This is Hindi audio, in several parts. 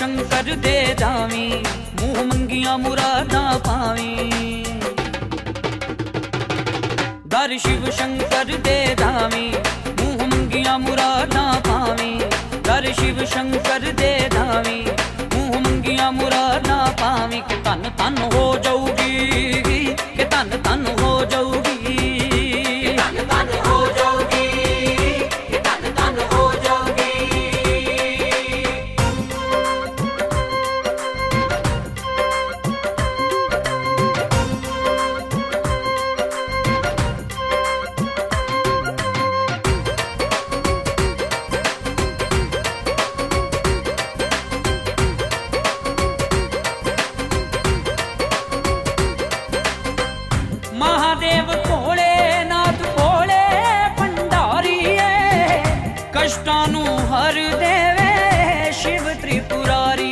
शंकर दे जावी, मुंह मंगिया मुरादा पावी। दर शिव शंकर दे जावी, मुंह मंगिया मुरादा पावी। दर शिव शंकर दे जावी, मुंह मंगिया मुरादा पावी। के तन तन हो जाऊगी, के तन तन हो जाऊगी, तन तन हो जाऊगी, के तन तन हो जाऊगी। महादेव भोले नाथ भोले भंडारीए, कष्टानु हर देवे शिव त्रिपुरारी।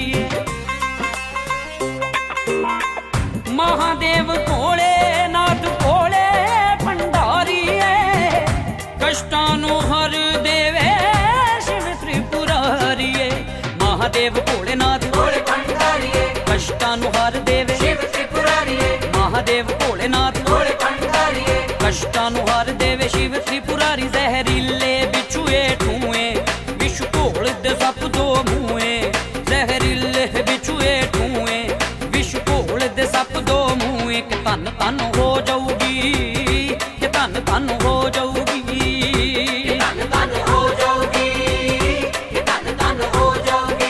महादेव भोले नाथ भोले भंडारीए, कष्टानु हर देवे शिव त्रिपुरारीए। महादेव भोले नाथ भोले भंडारीए, कष्टानु हर देवे शिव त्रिपुरारीए। महादेव भोलेनाथ भोले भंडारीए, कष्टानु हर देवे शिव त्रिपुरारी। जहरीले बिछुए ठुए, विष घोल दे सप दो मुए। जहरीले बिछुए ठुए, विष घोल दे सप दो मुए। के तन तन हो जाऊगी, के तन तन हो जाऊगी, के तन तन हो जाऊगी, के तन तन हो जाऊगी।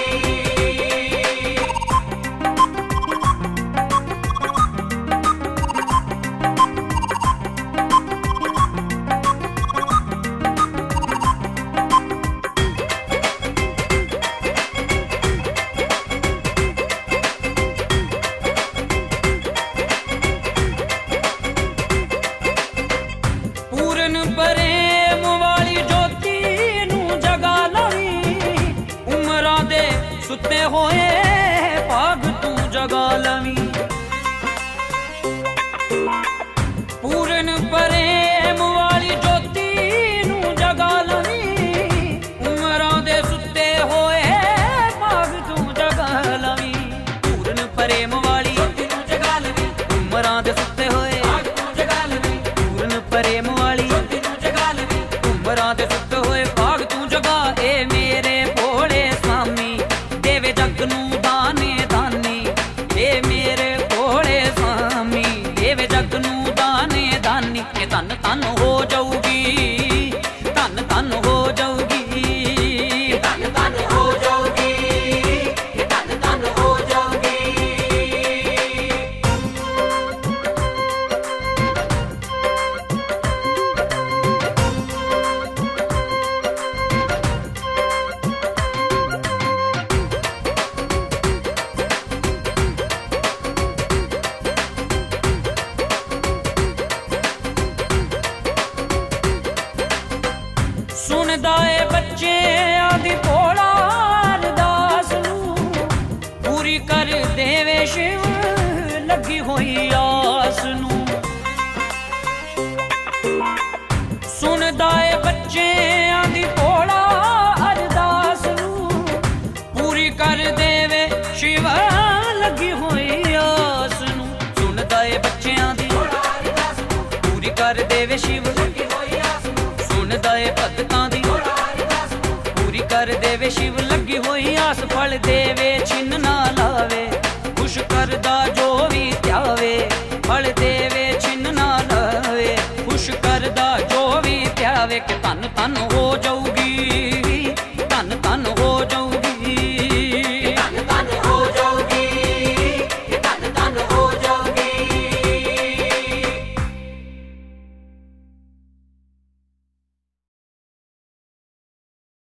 पूरन प्रेम वाली ज्योति नू जगा लवी, उमरां दे सुते होए भाग तू जगा लवी। पूरन प्रेम वाली ज्योति नू जगा लवी, उमरां दे सुते होए भाग तू जगा लवी। पूरन प्रेम वाली ज्योति नू जगा लवी, उमरां दे सुते होए भाग तू जगा लवी। पूरन प्रेम वाली ज्योति नू जगा लवी, उमरां दे सुते होए भाग तू जगा। ए मेरे भोले स्वामी देवे जग नू दाने दानी। ए मेरे भोले स्वामी देवे जग नू दाने दानी। के तन तन हो जाऊगी, तन तन हो जाऊगी, तन तन हो जाऊगी, के तन तन हो जाऊगी। सुनदा ए बच्चे आदि भोला अरदास नू, पूरी कर देवे शिव लगी होई आस नू। सुनदा ए बच्चे आदि भोला अरदास नू, पूरी कर देवे शिव लगी होई आस नू। सुनदा ए बच्चेआं दी पूरी कर देवे शिव लगी होई आस नू। सुनदा ए भगतां दी पूरी कर देवे शिव लगी होई आस। फल देवे छिन ना लावे, खुश करदा जो भी त्यावे। फल देवे छिन ना लावे, खुश करदा जो भी त्यावे। के तन तन हो जाऊगी,